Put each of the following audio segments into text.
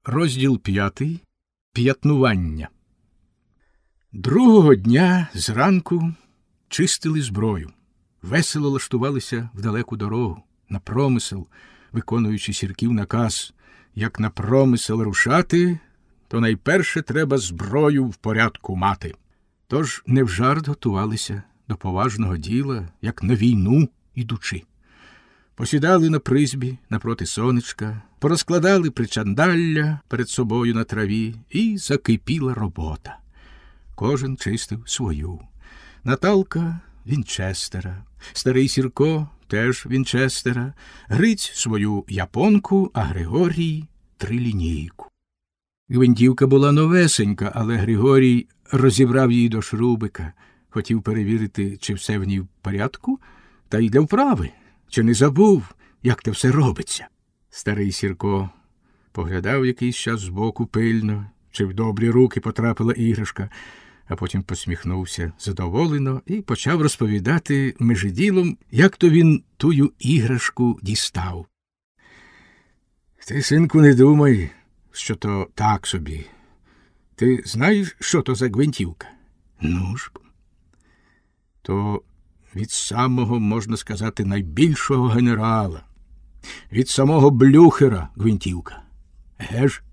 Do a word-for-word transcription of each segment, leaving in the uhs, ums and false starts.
Розділ п'ятий. П'ятнування. Другого дня зранку чистили зброю. Весело лаштувалися в далеку дорогу, на промисел, виконуючи сірків наказ. Як на промисел рушати, то найперше треба зброю в порядку мати. Тож не в жарт готувалися до поважного діла, як на війну ідучи. Посідали на призбі напроти сонечка, порозкладали причандалля перед собою на траві, і закипіла робота. Кожен чистив свою. Наталка – Вінчестера, старий Сірко – теж Вінчестера, Гриць – свою японку, а Григорій – трилінійку. Гвинтівка була новесенька, але Григорій розібрав її до шрубика, хотів перевірити, чи все в ній в порядку, та й для вправи. Чи не забув, як те все робиться? Старий Сірко поглядав якийсь час збоку пильно, чи в добрі руки потрапила іграшка, а потім посміхнувся задоволено і почав розповідати межиділом, як то він тую іграшку дістав. Ти, синку, не думай, що то так собі. Ти знаєш, що то за гвинтівка? Ну ж, то від самого, можна сказати, найбільшого генерала. Від самого Блюхера гвинтівка. Еге ж?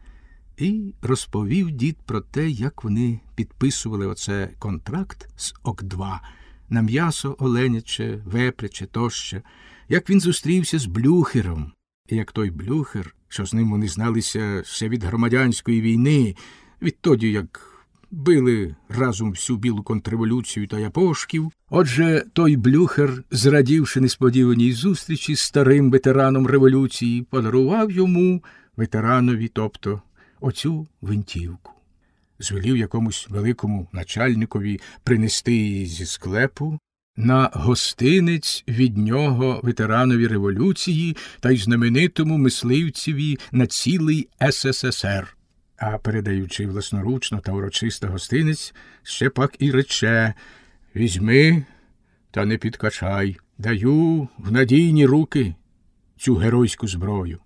І розповів дід про те, як вони підписували оце контракт з Ок два на м'ясо оленяче, вепряче тощо, як він зустрівся з Блюхером, і як той Блюхер, що з ним вони зналися ще від громадянської війни, відтоді, як били разом всю білу контрреволюцію та япошків. Отже, той Блюхер, зрадівши несподіваній зустрічі з старим ветераном революції, подарував йому, ветеранові, тобто, оцю гвинтівку. Звелів якомусь великому начальникові принести її зі склепу на гостинець від нього ветеранові революції та й знаменитому мисливцеві на цілий ес ес ес ер. А передаючи власноручно та урочисто гостинець, ще пак і рече: «Візьми та не підкачай, даю в надійні руки цю геройську зброю».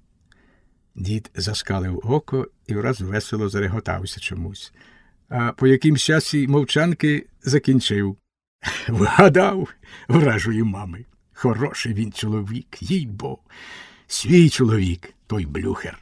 Дід заскалив око і враз весело зареготався чомусь. А по якимсь часі мовчанки закінчив: «Вгадав, вражої мами, хороший він чоловік, їй-бо, свій чоловік, той Блюхер».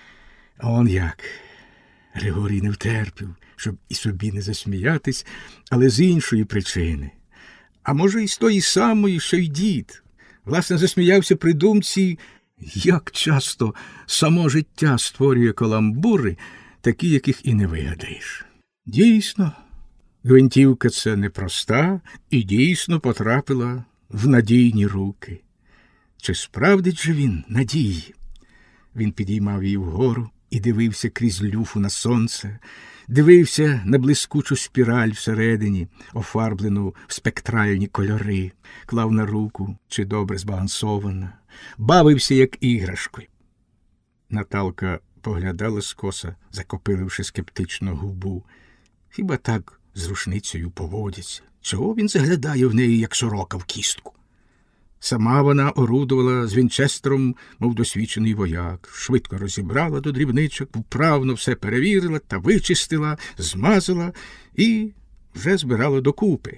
Он як. Григорій не втерпів, щоб і собі не засміятись, але з іншої причини. А може, і з тої самої, що й дід. Власне, засміявся при думці, як часто само життя створює каламбури, такі, яких і не вигадаєш. Дійсно, гвинтівка це непроста і дійсно потрапила в надійні руки. Чи справдить же він надії? Він підіймав її вгору і дивився крізь люфу на сонце, дивився на блискучу спіраль всередині, офарблену в спектральні кольори, клав на руку, чи добре збалансована, бавився, як іграшкою. Наталка поглядала скоса, закопиливши скептично губу. Хіба так з рушницею поводяться? Чого він заглядає в неї, як сорока в кістку? Сама вона орудувала з Вінчестером, мов досвідчений вояк, швидко розібрала до дрібничок, вправно все перевірила та вичистила, змазала і вже збирала докупи.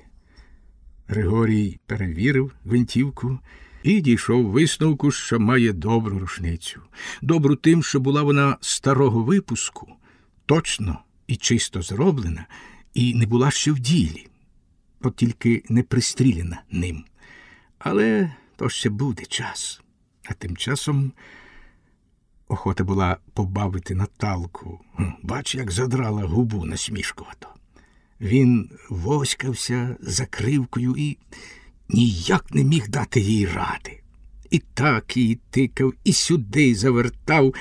Григорій перевірив гвинтівку і дійшов висновку, що має добру рушницю. Добру тим, що була вона старого випуску, точно і чисто зроблена, і не була ще в ділі, от тільки не пристріляна ним. Але то ще буде час. А тим часом охота була побавити Наталку. Бач, як задрала губу насмішкувато. Він воськався закривкою і ніяк не міг дати їй ради. І так її тикав, і сюди завертав,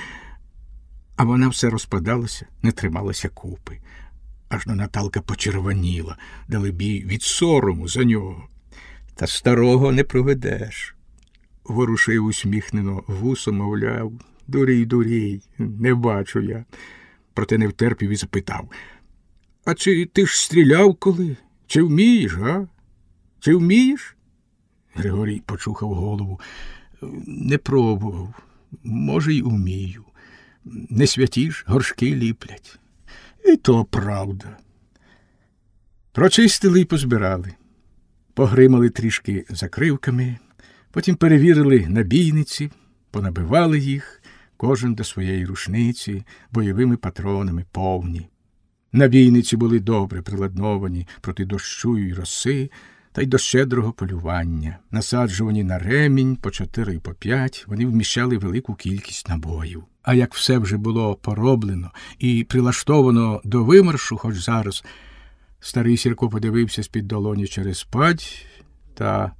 а вона все розпадалася, не трималася купи. Аж на Наталка почервоніла, далебі від сорому за нього. Та старого не проведеш. Ворушив усміхнено вусом, мовляв: «Дурій, дурій, не бачу я». Проте не втерпів і запитав: «А чи ти ж стріляв коли? Чи вмієш, га? Чи вмієш?» Григорій почухав голову. «Не пробував. Може, й умію. не святі ж горшки ліплять. І то правда. Прочистили і позбирали. Погримали трішки закривками, потім перевірили набійниці, понабивали їх, кожен до своєї рушниці, бойовими патронами повні. Набійниці були добре приладновані проти дощу і роси, та й до щедрого полювання. Насаджувані на ремінь по чотири і по п'ять, вони вміщали велику кількість набоїв. А як все вже було пороблено і прилаштовано до вимаршу, хоч зараз, старий Сірко подивився з-під долоні через падь та...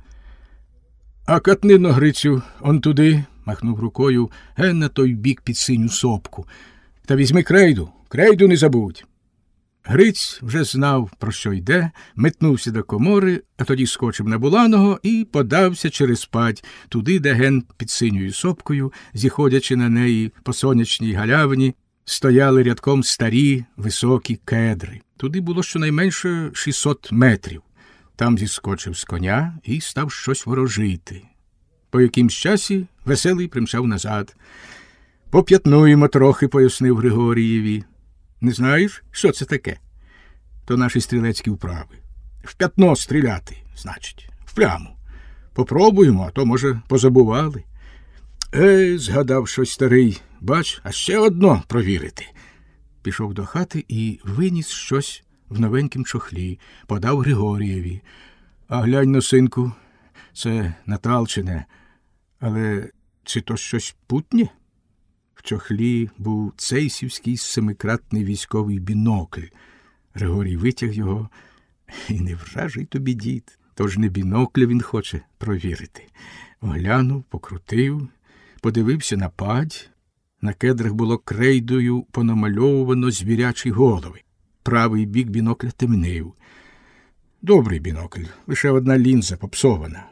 «А катнино, Грицю, он туди», – махнув рукою, – «ген на той бік під синю сопку. Та візьми крейду, крейду не забудь». Гриць вже знав, про що йде, метнувся до комори, а тоді скочив на Буланого і подався через падь, туди, де ген під синьою сопкою, зіходячи на неї по сонячній галявині, стояли рядком старі високі кедри. Туди було щонайменше шістсот метрів. Там зіскочив з коня і став щось ворожити. По якимсь часі веселий примчав назад. «Поп'ятнуємо трохи», – пояснив Григорієві. «Не знаєш, що це таке?» «То наші стрілецькі вправи. В п'ятно стріляти, значить, в пляму. Попробуємо, а то, може, позабували». «Е, – згадав щось старий, – бач, а ще одно провірити». Пішов до хати і виніс щось в новенькім чохлі, подав Григорієві. «А глянь-но, синку, це Наталчине, але чи то щось путнє?» В чохлі був цейсівський семикратний військовий бінокль. Григорій витяг його. І не вражий тобі, дід, тож не бінокля він хоче провірити. Оглянув, покрутив, подивився на падь. На кедрах було крейдою понамальовано звірячі голови. Правий бік бінокля темнив. Добрий бінокль, лише одна лінза попсована.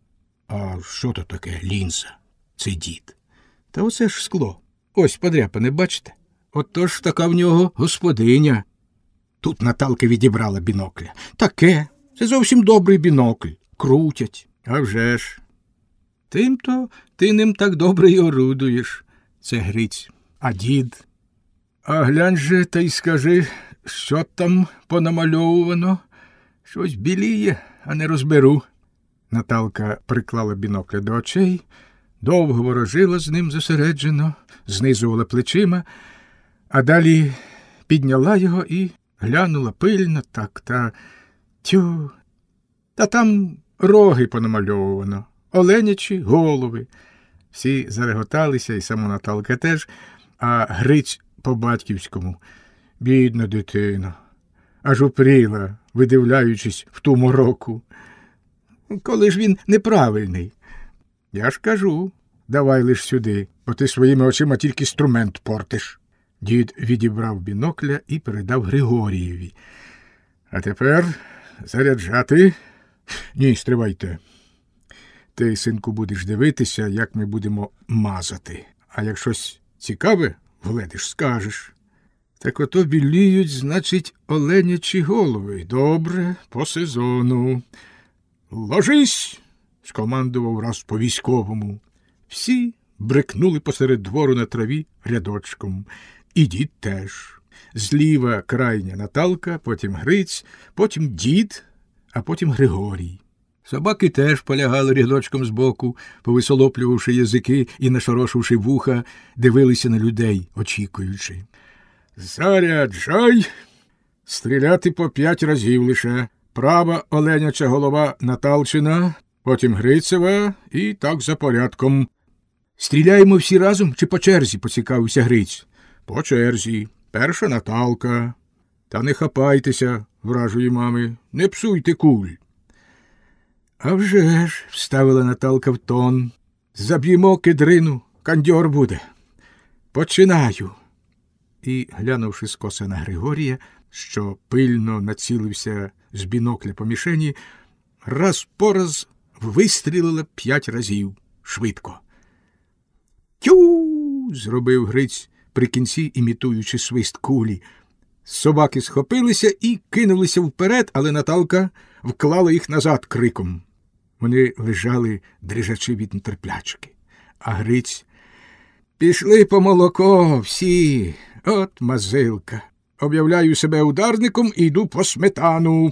А що то таке лінза? Це дід. Та оце ж скло. Ось подряпане, бачите? Отож така в нього господиня. Тут Наталка відібрала бінокля. Таке. Це зовсім добрий бінокль. Крутять. А вже ж. Тим-то ти ним так добре й орудуєш. Це Гриць. А дід? А глянь же та й скажи, що там понамальовано? Щось біліє, а не розберу. Наталка приклала бінокля до очей, довго ворожила з ним зосереджено, знизувала плечима, а далі підняла його і глянула пильно так та тю. Та там роги понамальовано, оленячі голови. Всі зареготалися, і сама Наталка теж, а Гриць по-батьківському. Бідна дитина, аж упріла, видивляючись в ту мороку. Коли ж він неправильний? Я ж кажу, давай лиш сюди, бо ти своїми очима тільки інструмент портиш. Дід відібрав бінокля і передав Григорієві. А тепер заряджати. Ні, стривайте. Ти, синку, будеш дивитися, як ми будемо мазати. А як щось цікаве вледиш, скажеш. Так ото біліють, значить, оленячі голови. Добре, по сезону. Ложись! Скомандував раз по-військовому. Всі брикнули посеред двору на траві рядочком. І дід теж. Зліва крайня Наталка, потім Гриць, потім дід, а потім Григорій. Собаки теж полягали рядочком збоку, повисолоплювавши язики і нашорошивши вуха, дивилися на людей, очікуючи. «Заряджай! Стріляти по п'ять разів лише. Права оленяча голова Наталчина, потім Грицева і так за порядком». «Стріляємо всі разом чи по черзі?» – поцікавився Гриць. «По черзі. Перша Наталка. Та не хапайтеся, вражої мами, не псуйте куль». «А вже ж», – вставила Наталка в тон, – «заб'ємо кедрину, кандьор буде. Починаю». І, глянувши скоса на Григорія, що пильно націлився з бінокля по мішені, раз по раз вистрілила п'ять разів, швидко. «Тю!» – зробив Гриць при кінці, імітуючи свист кулі. Собаки схопилися і кинулися вперед, але Наталка вклала їх назад криком. Вони лежали, дрижачи від нетерплячки. А Гриць Пішли по молоко всі. От мазилка. Об'являю себе ударником і йду по сметану.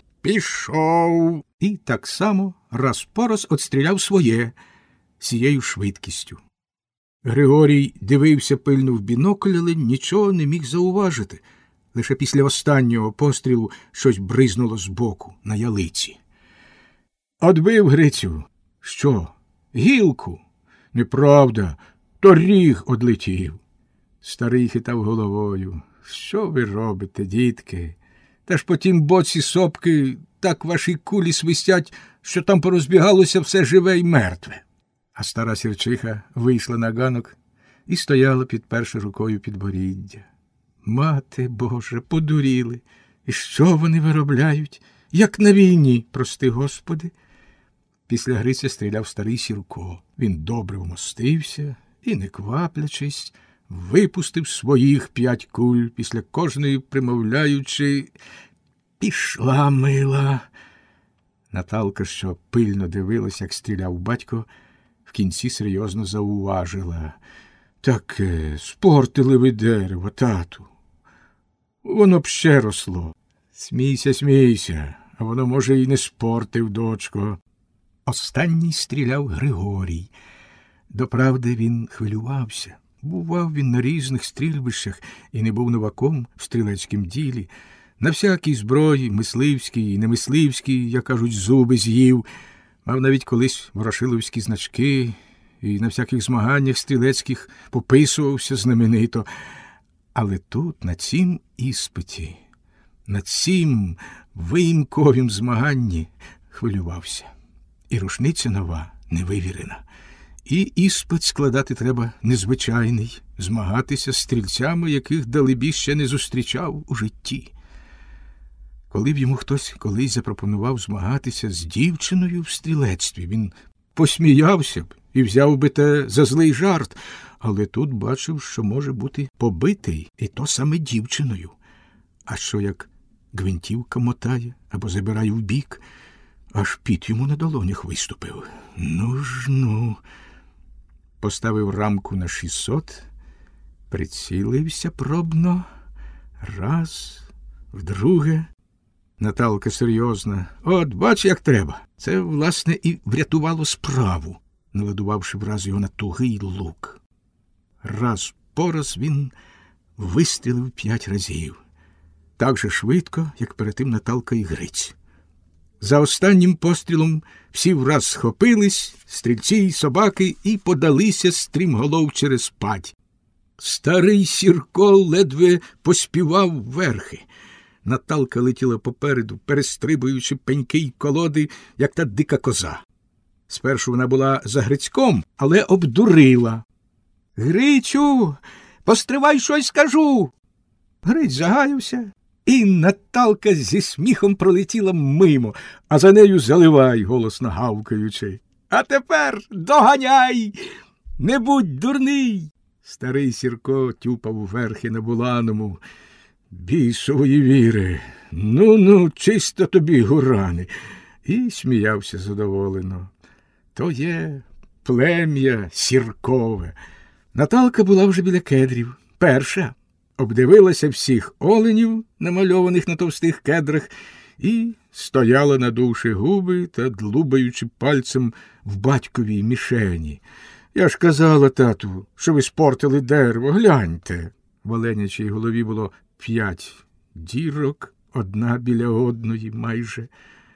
Пішов. І так само раз по раз отстріляв своє цією швидкістю. Григорій дивився пильно в бінокль, але нічого не міг зауважити. Лише після останнього пострілу щось бризнуло збоку, на ялиці. Одбив Грицю. Що? Гілку? Неправда, то ріг одлетів. Старий хитав головою. Що ви робите, дітки? Та ж по тім боці сопки так ваші кулі свистять, що там порозбігалося все живе й мертве. А стара сірчиха вийшла на ганок і стояла, підперши рукою підборіддя. Мати Боже, подуріли. І що вони виробляють? Як на війні, прости Господи. Після Гриця стріляв старий Сірко. Він добре вмостився і, не кваплячись, випустив своїх п'ять куль, після кожної примовляючи «Пішла, мила». Наталка, що пильно дивилась, як стріляв батько, в кінці серйозно зауважила. «Таке, спортили ви дерево, тату. Воно б ще росло. Смійся, смійся, а воно, може, і не спортив, дочко». Останній стріляв Григорій. Доправди, він хвилювався. Бував він на різних стрільбищах і не був новаком в стрілецькім ділі. На всякій зброї, мисливській і немисливській, як кажуть, зуби з'їв. Мав навіть колись ворошиловські значки і на всяких змаганнях стрілецьких пописувався знаменито. Але тут, на цім іспиті, на цім виїмковім змаганні хвилювався. І рушниця нова, невивірена. І іспит складати треба незвичайний, змагатися з стрільцями, яких далебі ще не зустрічав у житті. Коли б йому хтось колись запропонував змагатися з дівчиною в стрілецтві, він посміявся б і взяв би те за злий жарт, але тут бачив, що може бути побитий, і то саме дівчиною. А що як гвинтівка мотає або забирає вбік, аж піт йому на долонях виступив. Ну ж, ну... Поставив рамку на шістсот, прицілився пробно. Раз, вдруге. Наталка серйозна. От, бач, як треба. Це, власне, і врятувало справу, наладувавши враз його на тугий лук. Раз по раз він вистрілив п'ять разів. Так же швидко, як перед тим Наталка і Гриць. За останнім пострілом всі враз схопились, стрільці й собаки, і подалися стрімголов через падь. Старий Сірко ледве поспівав верхи. Наталка летіла попереду, перестрибуючи пеньки й колоди, як та дика коза. Спершу вона була за Грицьком, але обдурила. «Грицю, постривай, щось скажу!» Гриць загаявся. І Наталка зі сміхом пролетіла мимо, а за нею Заливай, голосно гавкаючи. «А тепер доганяй! Не будь дурний!» Старий Сірко тюпав верхи на Буланому. «Бісової віри! Ну-ну, чисто тобі, гурани!» І сміявся задоволено. То є плем'я Сіркове. Наталка була вже біля кедрів. Перша. Обдивилася всіх оленів, намальованих на товстих кедрах, і стояла, надувши губи та длубаючи пальцем в батьковій мішені. «Я ж казала, тату, що ви спортили дерево, гляньте!» В оленячій голові було п'ять дірок, одна біля одної майже.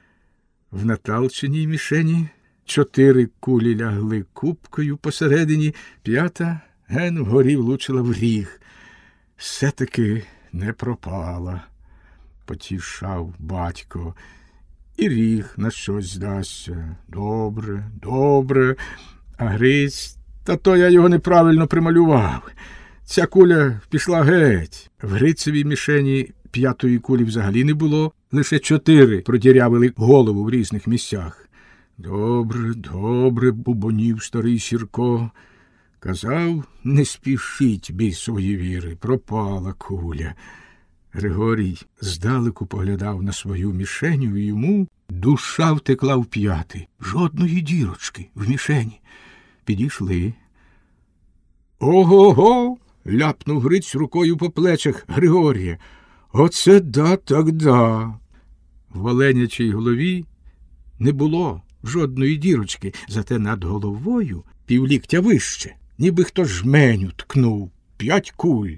В Наталчиній мішені чотири кулі лягли купкою посередині, п'ята ген вгорі влучила в ріг. «Все-таки не пропала», – потішав батько. «І ріг на щось здасться. Добре, добре. А Гриць, та то я його неправильно прималював. Ця куля пішла геть». В Грицевій мішені п'ятої кулі взагалі не було, лише чотири продірявили голову в різних місцях. «Добре, добре», – бубонів старий Сірко. Казав, не спішіть бісової віри, пропала куля. Григорій здалеку поглядав на свою мішеню, і йому душа втекла в п'яти. Жодної дірочки в мішені. Підійшли. Ого-го! Ляпнув Гриць рукою по плечах Григорія. Оце да так да. В оленячій голові не було жодної дірочки, зате над головою півліктя вище, ніби хто жменю ткнув. П'ять куль.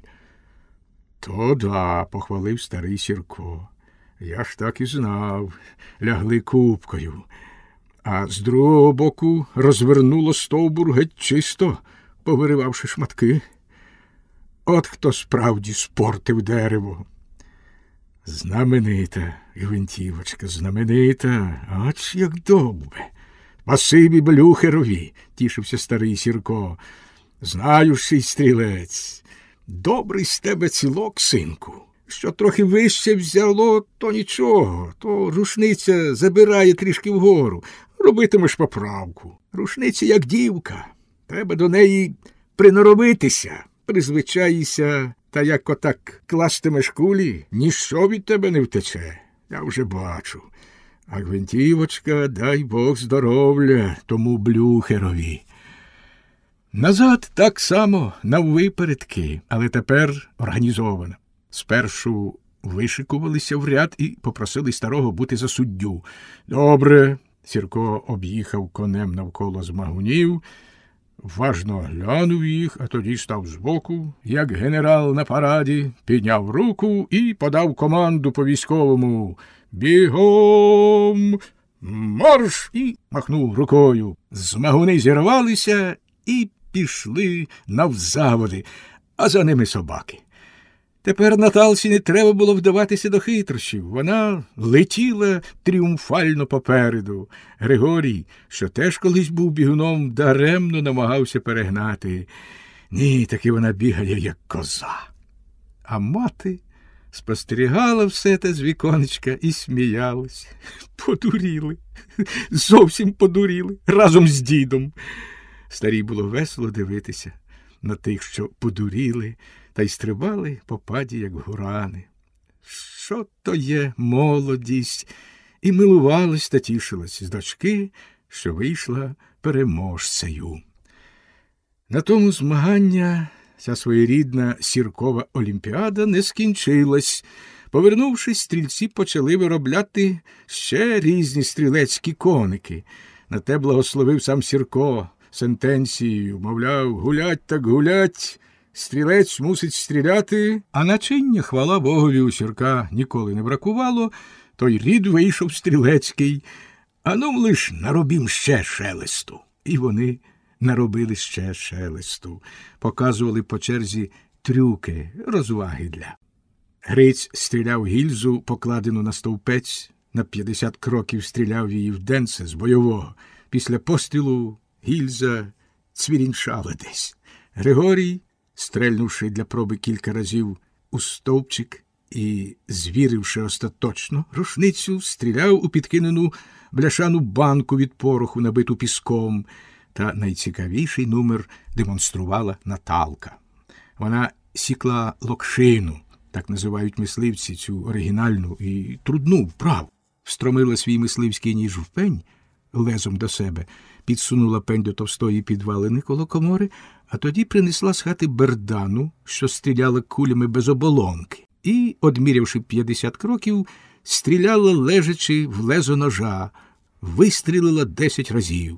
То да, похвалив старий Сірко. Я ж так і знав. Лягли купкою. А з другого боку розвернуло стовбур геть чисто, повиривавши шматки. От хто справді спортив дерево. Знаменита гвинтівочка, знаменита, ач як добре. Спасибі Блюхерові, тішився старий Сірко. Знаю, що й стрілець. Добрий з тебе цілок, синку. Що трохи вище взяло, то нічого, то рушниця забирає трішки вгору. Робитимеш поправку. Рушниця як дівка. Треба до неї приноровитися, призвичаїся, та як отак кластимеш кулі, ніщо від тебе не втече. Я вже бачу. А гвинтівочка, дай Бог здоров'я тому Блюхерові. Назад так само, наввипередки, але тепер організовано. Спершу вишикувалися в ряд і попросили старого бути за суддю. Добре, Сірко об'їхав конем навколо змагунів, важно глянув їх, а тоді став збоку, як генерал на параді, підняв руку і подав команду по військовому. Бігом! Марш! І махнув рукою. Змагуни зірвалися і пішли навзаводи, а за ними собаки. Тепер Наталці не треба було вдаватися до хитрощів. Вона летіла тріумфально попереду. Григорій, що теж колись був бігуном, даремно намагався перегнати. Ні, таки вона бігає, як коза. А мати спостерігала все те з віконечка і сміялась. Подуріли, зовсім подуріли, разом з дідом. Старій було весело дивитися на тих, що подуріли, та й стрибали по паді, як гурани. Що то є молодість? І милувалась та тішилась з дочки, що вийшла переможцею. На тому змагання ця своєрідна Сіркова олімпіада не скінчилась. Повернувшись, стрільці почали виробляти ще різні стрілецькі коники. На те благословив сам Сірко сентенцією, мовляв, гулять так гулять, стрілець мусить стріляти, а начиння, хвала Богові, у Сірка ніколи не бракувало, той рід вийшов стрілецький, а ну лиш наробім ще шелесту. І вони наробили ще шелесту, показували по черзі трюки, розваги для. Гриць стріляв гільзу, покладену на стовпець, на п'ятдесят кроків стріляв її в денце з бойового. Після пострілу гільза цвірінчала десь. Григорій, стрельнувши для проби кілька разів у стовпчик і звіривши остаточно рушницю, стріляв у підкинену бляшану банку від пороху, набиту піском. Та найцікавіший номер демонструвала Наталка. Вона сікла локшину, так називають мисливці цю оригінальну і трудну вправу. Встромила свій мисливський ніж в пень лезом до себе, підсунула пень до товстої підвалини коло комори, а тоді принесла з хати бердану, що стріляла кулями без оболонки, і, одмірявши п'ятдесят кроків, стріляла лежачи в лезо ножа, вистрілила десять разів.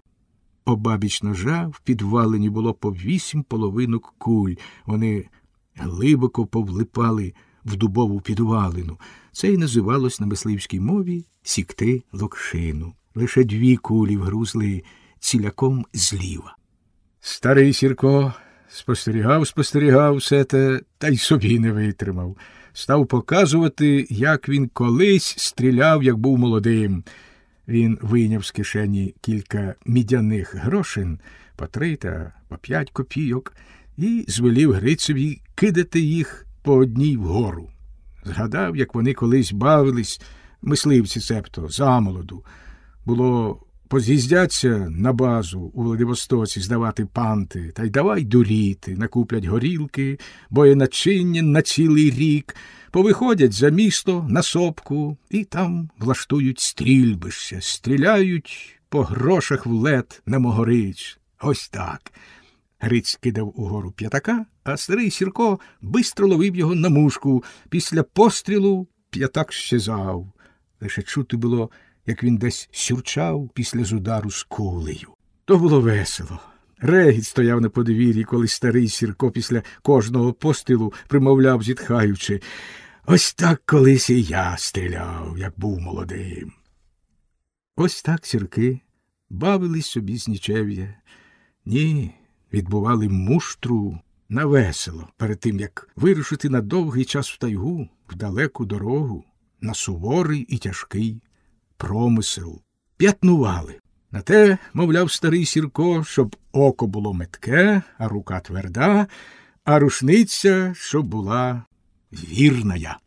Обабіч ножа в підвалині було по вісім половинок куль. Вони глибоко повлипали в дубову підвалину. Це й називалось на мисливській мові «сікти локшину». Лише дві кулі вгрузли ціляком зліва. Старий Сірко спостерігав, спостерігав все те, та й собі не витримав. Став показувати, як він колись стріляв, як був молодим. Він вийняв з кишені кілька мідяних грошин, по три та по п'ять копійок, і звелів Грицеві кидати їх по одній вгору. Згадав, як вони колись бавились, мисливці цебто, замолоду. Було, поз'їздяться на базу у Владивостоці здавати панти, та й давай дуріти, накуплять горілки, боєначиння на цілий рік, повиходять за місто на сопку і там влаштують стрільбище, стріляють по грошах в лед на Могорич. Ось так. Гриць кидав угору п'ятака, а старий Сірко бистро ловив його на мушку. Після пострілу п'ятак щезав. Лише чути було, як він десь сюрчав після з удару з кулею. То було весело. Регіт стояв на подвір'ї, коли старий Сірко після кожного пострілу примовляв, зітхаючи: «Ось так колись і я стріляв, як був молодим». Ось так сірки бавились собі з нічев'я. Ні, відбували муштру навесело, перед тим, як вирушити на довгий час в тайгу, в далеку дорогу, на суворий і тяжкий промисел. П'ятнували. На те, мовляв старий Сірко, щоб око було метке, а рука тверда, а рушниця, щоб була вірная.